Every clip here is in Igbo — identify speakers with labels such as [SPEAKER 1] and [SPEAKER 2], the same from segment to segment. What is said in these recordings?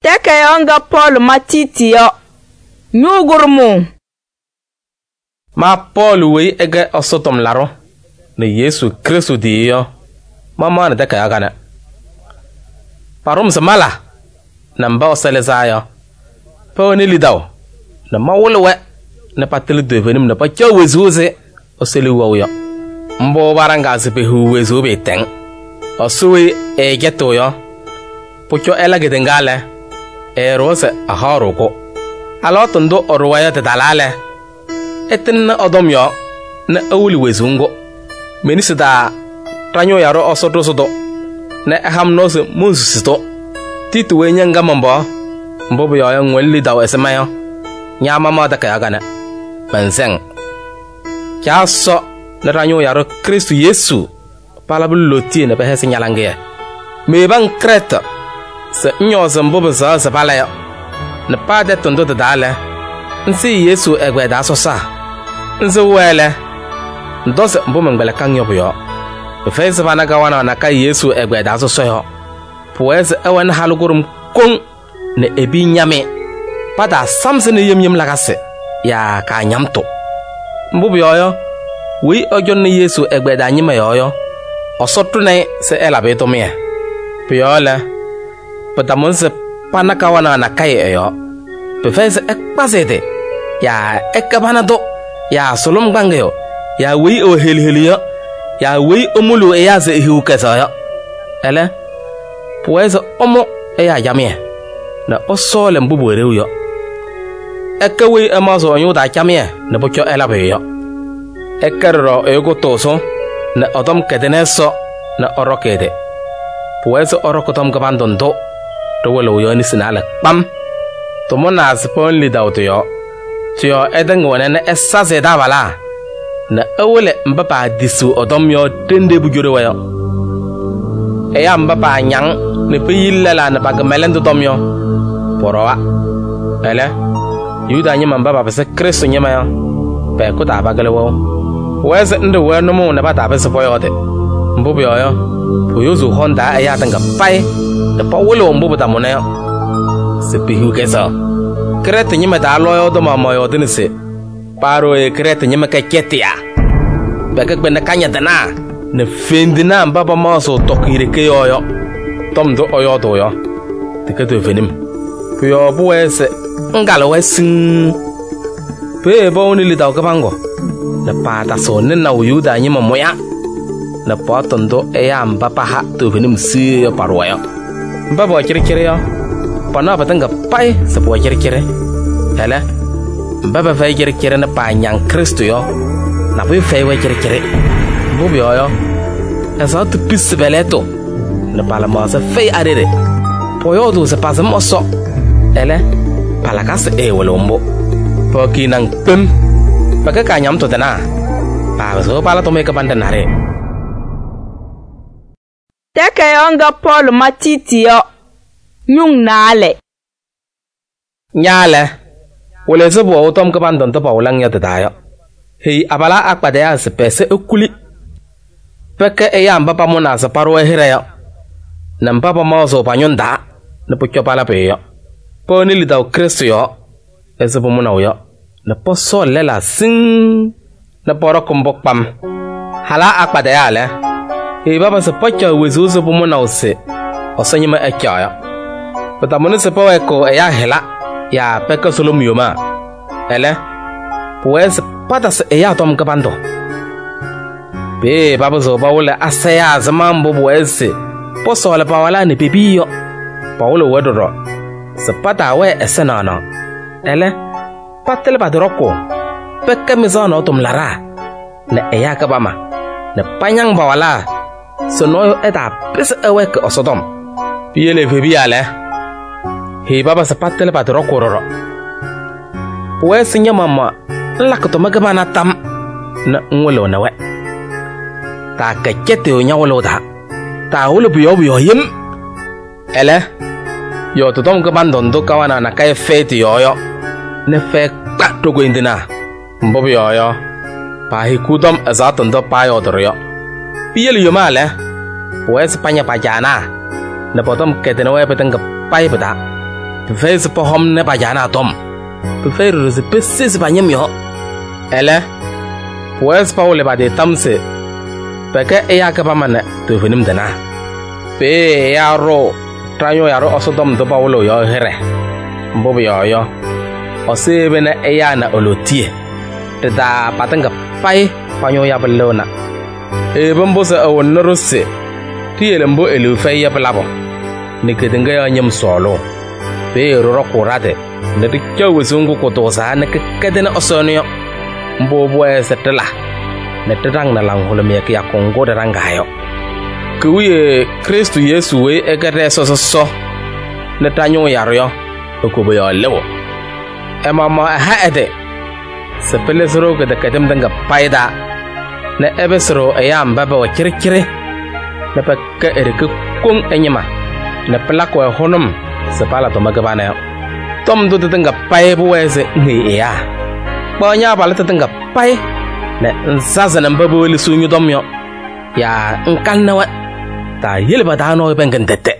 [SPEAKER 1] Teke yonga Paul matiti yo. Nyugurmu.
[SPEAKER 2] Ma Paul wei ege osotom laro. Ne Yesu Kristu di yo. Mama na teke agane. Parum semala. Namba oseleza yo. Pa ni lidaw. Na mawulwe. Na patili devenim na pa wezuze. Oseli yo. Mbo baranga zipe huwezu beteng. Osuwe egeto yo. Pucho ela gedengale. Rose aharuko. Alotondo orwaya te dalale. Etin odom yo. Na awuli wezungo. Menisida. Tanyo yaro osoto soto. Na aham nose musito. Titu wenye nga mambo. Mbobo yo ngweli daw esemayo. Nyama mada kaya gana. Manseng. Kya so. Na tanyo yaro Kristu Yesu. Palabul loti na behesi nyalange. Mebang kreta. Se nyo mbobo za se palaya. Na pade tondo de dale. Nsi Yesu egwe da so sa. Nsi wele. Ndose mbomo ngbele kanyo yo. Befese bana gawana na ka Yesu egwe da so yo. Puweze ewen halugurum kong ne ebi nyame. Pada samse ne yem lagase. Ya ka nyamto. Mbobo yo. Wi ojon ne Yesu egbe da nyime yo. Osotu ne se elabeto me. Piola. Patamonse panakawana na kai yo. Befese ekpasete. Ya ekabanado. Ya solom bangeyo. Ya wi o helheliyo. Ya wi omulu eyaze hiukesa yo. Ele. Puweze omo eya jamie. Na osole mbubu ereu yo. Ekewi emazo onyuda jamie. Na pocho elabe yo. Ekerro ego toso. Na odom kedeneso. Na orokede. Puweze orokotom gabandondo. Towelo yo ni sinale pam. Tomona zipon lidauto yo. Tiyo edeng wonene esaze dabala. Na ewele mbapa disu odom yo tende bujure wayo. Eya mbapa nyang ne peyilala na bagamelendo dom yo. Porowa. Ele. Yuda nyima mbapa pese Kristo nyima yo. Pe kuta bagale wo. Weze nde weno mo ne bata pese poyote. Mbubu yo. Puyozu honda eya tanga pai. Ne pa wolo mbubu tamone yo. Sepihu kesa. Krete nyima da loyo do mama yo dinise. Paro e krete nyima ka ketia. Beka kwenda kanya dana. Ne fendina mbaba maso tokire ke yo. Tom do oyo do yo. Tiketo venim. Puyo buwese ngalo wesin. Pe bo ni lidaw kabango. Ne pata so ne na uyuda nyima moya. Ne potondo e ya mbaba ha to venim si yo paro yo. Mbaba kire yo. Pana batanga pai sepo kire. Hele. Mbaba fay kire na pa nyang Kristo yo. Na bu fay we kire. Mbubu yo. Esa tu pisse beleto. Na pala mo se fay arere. Poyo do se pasa mo so. Hele. Pala kas e wolombo. Poki nang pem. Baka kanyam to dana. Pa so pala to me ka bandanare.
[SPEAKER 1] Teke yonga Paul matiti yo. Nyung nale.
[SPEAKER 2] Nyale. Wole se bo otom ka bandon to paulang ya tadayo. Hei abala akpade ya se pese ukuli. Peke eya mbapa mona se paro ehire yo. Na mbapa mazo panyonda. Na pucho pala pe yo. Po ni lidaw Kristo yo. Ese po mona yo. Na po so lela sing. Na poro kumbok pam. Hala akpade ya le. Hei baba se pocho wezuzo po mona ose. Oso nyima ekyo yo. Patamone se po eko eya hela. Ya peke solo miyoma. Ele. Pues patas eya tom kapando. Be baba zo bawole asaya zamambo buwese. Poso le pawala ni pipiyo. Paulo wedoro. Se pata we esenana. Ele. Patele badroko. Peke mizono tom lara. Ne eya kabama. Ne panyang bawala. Sonoyo eta pese eweke osodom. Piyele febiale. Hei baba se patele badroko roro. Pues nyamama. Lakato magabana tam. Na ngwelo na we. Ta kachete o nyawolo da. Ta wolo buyo yim. Ele. Yo to tom gabandondo kawana na kai fete yo. Ne fe kpato go indina. Mbobo yo. Pa hikudom azatondo pa yo doro yo. Piyeli yo male. Pues panya pajana. Na potom ketene we peteng pai beda. Fei se pohom ne ba jana tom. Fei ru se pesis ba nyem yo. Ele. Pues Paul ba de tamse. Peke ya ka ba mane to venim dana. Pe ya ro trayo ya ro osodom do Paulo yo here. Mbobo yo. Osebe na ya na olotie. Teda patanga pai panyo ya belona. Bombo se awon norose. Tiyelembo elu fei ya blabo. Nikedenga ya nyem solo. Pe ro kurade. Ne dikyo wezungu ko dosa ne kedena osonyo. Mbobo esetela. Ne tedang na lang holome ya kongo de rangayo. Kuye Kristo Yesu we egere so. Ne tanyo yaryo. Okubo yo lewo. Mama ha ede. Sepele soro ke de kedem danga paida. Ne ebesro ayam baba wa kirkire. Ne pakke erike kung enyema. Ne plako honum sepala to magabana. Tom do danga pai buweze ni ya. Bonya balata danga pai. Ne nsaza na mbabo le sunyu domyo. Ya nkannawa. Ta yelba dano bengandete.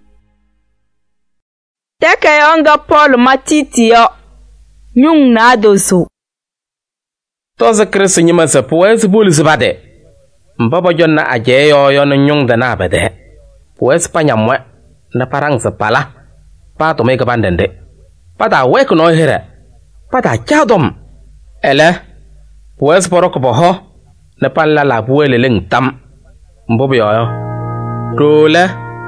[SPEAKER 1] Teke yonga Paul matiti yo. Nyung na dosu.
[SPEAKER 2] Toza Kristo nyima se pues bulus bade. Mbaba jonna aje yo no nyung da na bade. Pues panyamwe na parang se pala. Pa to me ka bandende. Pa da we ko no here. Pa da chadom. Ele. Pues porok boho. Na palla la buele leng tam. Mbobo yo. Role.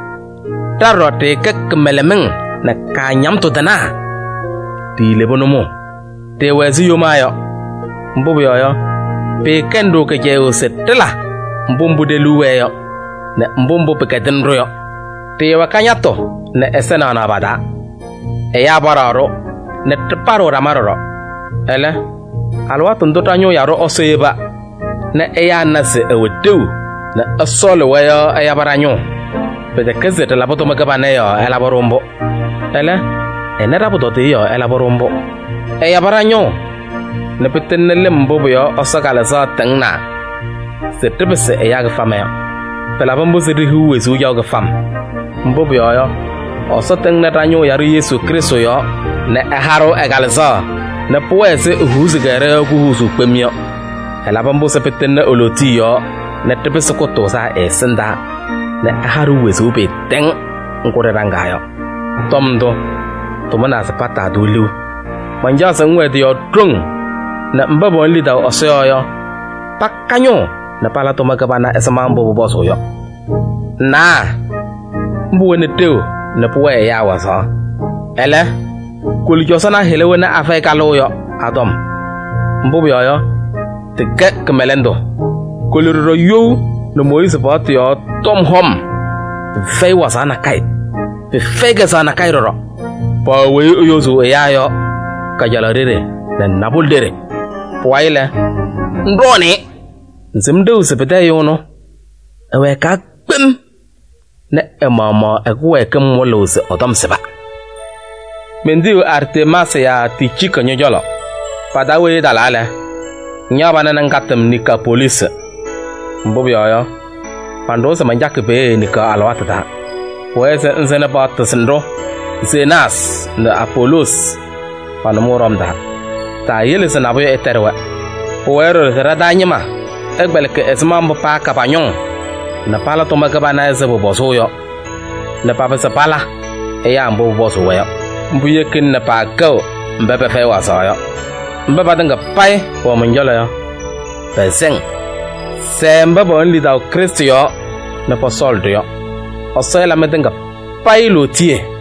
[SPEAKER 2] Tarote kek melemeng na kanyam to dana. Ti lebonomo. Te wezi yo mayo. Mbobo yo. Pe kendo ke jeo setela. Mbombo de luweyo. Ne mbombo pe ketenro yo. Te wakanyato. Ne esena na bada. Eya bararo. Ne teparo ramaroro. Ele. Alwa tundota nyo yaro oseba. Ne eya nase ewedu. Ne asolo weyo eya baranyo. Pede kezete laboto magabane yo elaborombo. Ele. Ene raboto te yo elaborombo. Eya baranyo. Ne petenne mbobo yo osakala za tengna. Se tebese eya ga fame yo. Pela bombo se rihu wezu yo ga fam. Mbobo yo. Oso tengna tanyo yaro Yesu Kristo yo. Ne eharo egalza. Ne poese uhuzu gare kuhuzu kwemyo. Ela bombo se petenne oloti yo. Ne tebese ko tosa esenda. Ne eharo wezu be teng ngore rangayo. Tomdo. Tomana se pata dulu. Manja se ngwe yo drung. Na mbabo lida oseo yo. Pakanyo. Na pala to magabana esama mbobo boso yo. Na. Mbuwe ne teo. Na puwe ya wasa. Ele. Kuli josana helewe na afeka lo yo. Adom. Mbobo yo. Teke kemelendo. Kuli roro yo. Na Moise pati yo. Tom hom. Fei wasa na kai. Fei gesa na kai roro. Pa we yozu ya yo. Kajala rere. Na nabul dere. Puwaile. Ndroni. Nzimdo sepete yono. Ewe ka kpem. Ne emama ekwe kem wolose odom seba. Mendiu Artemas ya tichika nyojolo. Padawe dalale. Nyaba na ngatem nika police. Mbobo yo. Pando se manjake be nika alwata da. Weze nzene bat sendro. Zenas na Apollos. Panamoram da. Ta yele se nabo eterwa. Wero radanyima. Egbelke esmambo pa kapanyon. Na pala to magabana ezebo boso yo. Na papa se pala. Eya mbo boso yo. Mbuye kin na pa go. Mbebe fe wasa yo. Mbeba denga pai po menjolo yo. Peseng. Se mbeba only da Kristo yo. Na pa soldo yo. Oso la medenga pai lo tie.